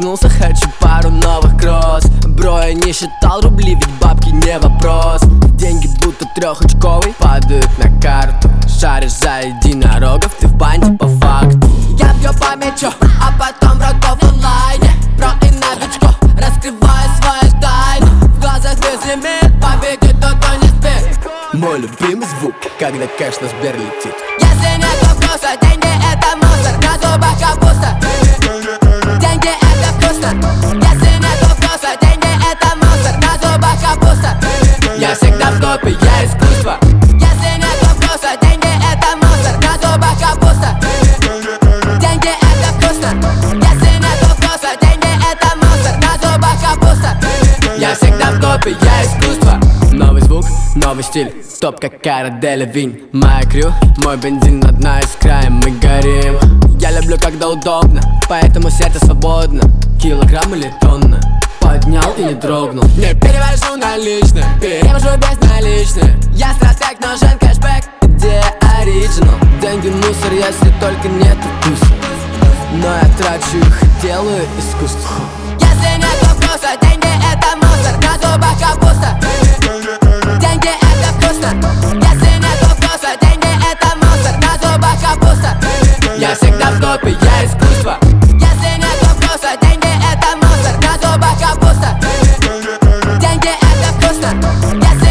проснулся, хочу пару новых кросс. Бро, я не считал рубли, ведь бабки не вопрос. Деньги будто трехочковый падают на карту. Шаришь за единорогов, ты в банде по факту. Я бью по мячу, а потом врагов в онлайне. Про и новичков, раскрываю свою тайну. В глазах безлимит, победит тот, кто не спит. Мой любимый звук, когда кэш на Сбер летит. Если нет вопроса, деньги это мусор, на зубах капуста. Деньги это вкусно. Если нет вопроса, деньги это мусор, на зубах капуста. Я всегда в топе, я искусство. Если нет вопроса, деньги это мусор, на зубах капуста. Деньги это вкусно. Если нет вопроса, деньги это мусор, на зубах капуста. Я всегда в топе, я искусство. Новый звук, новый стиль, топ как Кара Делевинь. Моя крю, мой бензин, одна из краем, мы горим. Я люблю, когда удобно, поэтому сердце свободно. Килограмм или тонна, поднял и не дрогнул. Не перевожу наличные, перевожу безналичные. Я стратег, нужен кэшбэк, где оригинал? Деньги мусор, если только нет вкуса. Но я трачу их, делаю искусство. Если нет вопроса, деньги это мусор, на зубах капуста. Деньги это вкусно. Если нет вопроса, деньги это мусор, на зубах капуста. Я всегда в топе, я искусство. Если нет вопроса, деньги это мусор, на зубах капуста. Деньги это вкусно.